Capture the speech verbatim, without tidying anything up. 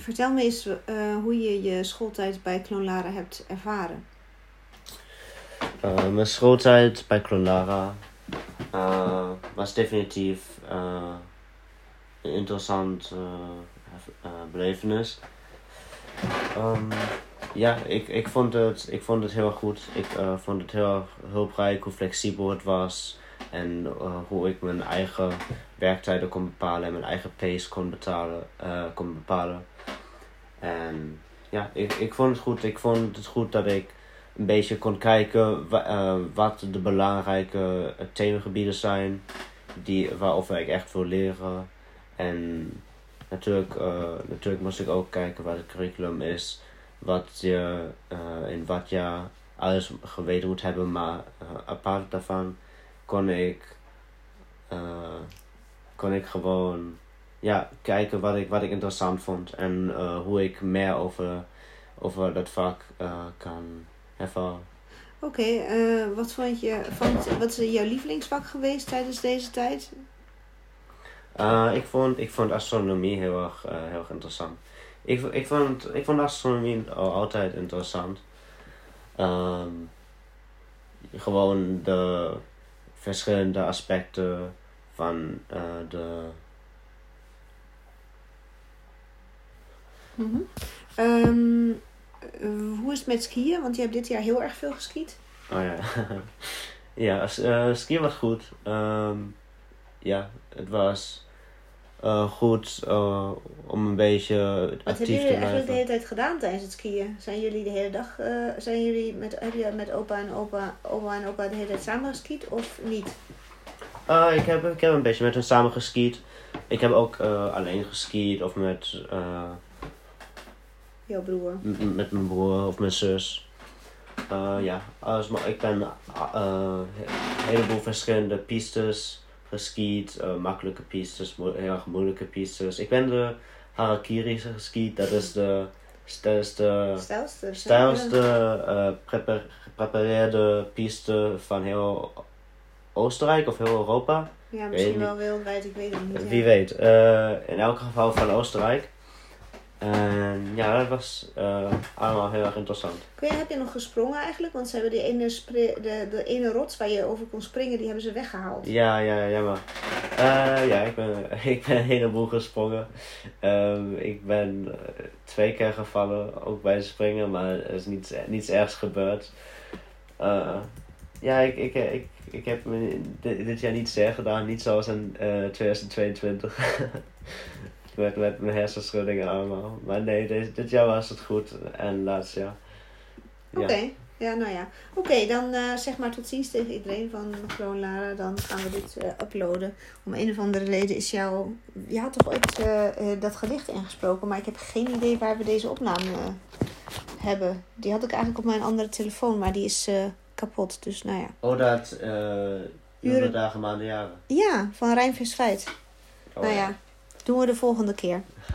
vertel me eens uh, hoe je je schooltijd bij Cloonlara hebt ervaren. Uh, mijn schooltijd bij Cloonlara uh, was definitief uh, een interessant uh, uh, belevenis. Um, ja, ik, ik, vond het, ik vond het heel erg goed. Ik uh, vond het heel erg hulprijk hoe flexibel het was. En uh, hoe ik mijn eigen werktijden kon bepalen en mijn eigen pace kon, betalen, uh, kon bepalen. En ja, ik, ik vond het goed. Ik vond het goed dat ik een beetje kon kijken wa- uh, wat de belangrijke themagebieden zijn die, waarover ik echt wil leren. En natuurlijk, uh, natuurlijk moest ik ook kijken wat het curriculum is, wat je uh, in wat jaar alles geweten moet hebben, maar uh, apart daarvan kon ik, uh, kon ik gewoon ja, kijken wat ik, wat ik interessant vond en uh, hoe ik meer over, over dat vak uh, kan ervaren. Oké, okay, uh, wat vond je van wat is jouw lievelingsvak geweest tijdens deze tijd? Uh, ik, vond, ik vond astronomie heel erg, uh, heel erg interessant. Ik, ik, vond, ik vond astronomie al altijd interessant. Um, gewoon de verschillende aspecten van uh, de... Mm-hmm. Um, uh, hoe is het met skiën? Want je hebt dit jaar heel erg veel geskiet. Oh ja, ja uh, skiën was goed. Um, ja, het was uh, goed uh, om een beetje Wat actief te blijven. Wat hebben jullie eigenlijk de hele tijd gedaan tijdens het skiën? Zijn jullie de hele dag, uh, zijn jullie met, heb je met opa en opa, oma en opa de hele tijd samen geskiet of niet? Uh, ik, heb, ik heb een beetje met hen samen geskiet. Ik heb ook uh, alleen geskiet of met... Uh, Jouw broer? M- met mijn broer of mijn zus. Uh, ja, alles, maar ik ben uh, een heleboel verschillende pistes geskiet. Uh, makkelijke pistes, mo- heel erg moeilijke pistes. Ik ben de Harakiri geskiet. Dat is de, dat is de stijlste, stijlste uh, prepa- geprepareerde piste van heel Oostenrijk of heel Europa. Ja, misschien wel wereldwijd, ik weet het niet. Wie ja. weet. Uh, in elk geval van Oostenrijk. En ja, dat was uh, allemaal heel erg interessant. Kun je, heb je nog gesprongen eigenlijk? Want ze hebben die ene, spri- de, de ene rots waar je over kon springen, die hebben ze weggehaald. Ja, ja, ja, maar. Uh, ja, ik ben, ik ben een heleboel gesprongen. Um, ik ben uh, twee keer gevallen, ook bij het springen, maar er is niets, niets ergs gebeurd. Uh, ja, ik, ik, ik, ik heb me dit, dit jaar niets erg gedaan, niet zoals in uh, twintig tweeëntwintig. Met, met mijn hersenschuddingen allemaal. Maar nee, deze, dit jaar was het goed. En laatst jaar. Ja. Oké, okay. ja, nou ja. Oké, okay, dan uh, zeg maar tot ziens tegen iedereen van Cloonlara. Dan gaan we dit uh, uploaden. Om een of andere reden is jouw... Je had toch ooit uh, uh, dat gedicht ingesproken, maar ik heb geen idee waar we deze opname uh, hebben. Die had ik eigenlijk op mijn andere telefoon, maar die is uh, kapot. Dus nou ja. Oh, dat uh, uren, dagen, maanden, jaren. Ja, van Rijnvis Feit. Oh, nou ja. ja. Doen we de volgende keer.